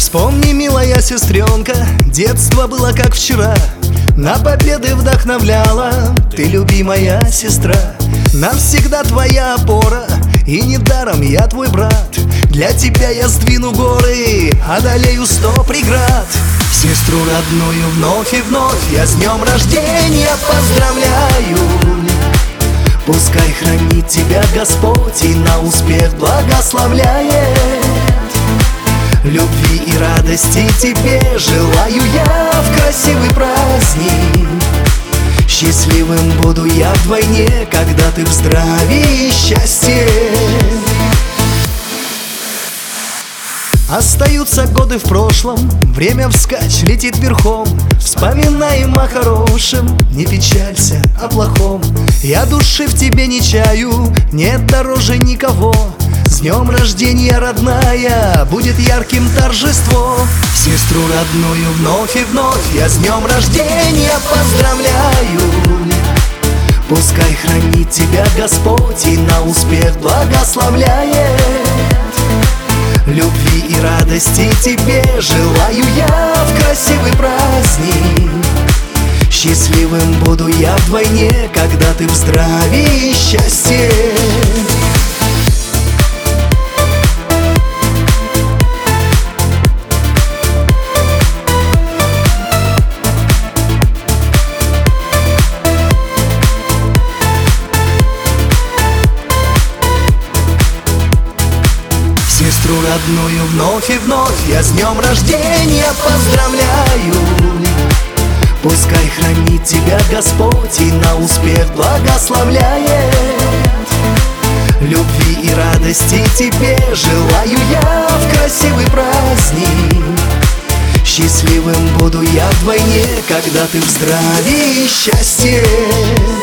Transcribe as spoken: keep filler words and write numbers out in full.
Вспомни, милая сестренка, детство было как вчера. На победы вдохновляла ты, любимая сестра. Навсегда твоя опора, и недаром я твой брат. Для тебя я сдвину горы, одолею сто преград. Сестру родную вновь и вновь я с днем рождения поздравляю. Пускай хранит тебя Господь и на успех благословляет. Любви и радости тебе желаю я в красивый праздник. Счастливым буду я вдвойне, когда ты в здравии и счастье. Остаются годы в прошлом, время вскачь летит верхом. Вспоминаем о хорошем, не печалься о плохом. Я души в тебе не чаю, нет дороже никого. С днем рождения, родная, будет ярким торжество. Сестру родную вновь и вновь я с днем рождения поздравляю. Пускай хранит тебя Господь и на успех благословляет. Любви и радости тебе желаю я в красивый праздник. Счастливым буду я вдвойне, когда ты в здравии и счастье. Сестру родную вновь и вновь я с днем рождения поздравляю. Пускай хранит тебя Господь и на успех благословляет. Любви и радости тебе желаю я в красивый праздник. Счастливым буду я вдвойне, когда ты в здравии и счастье.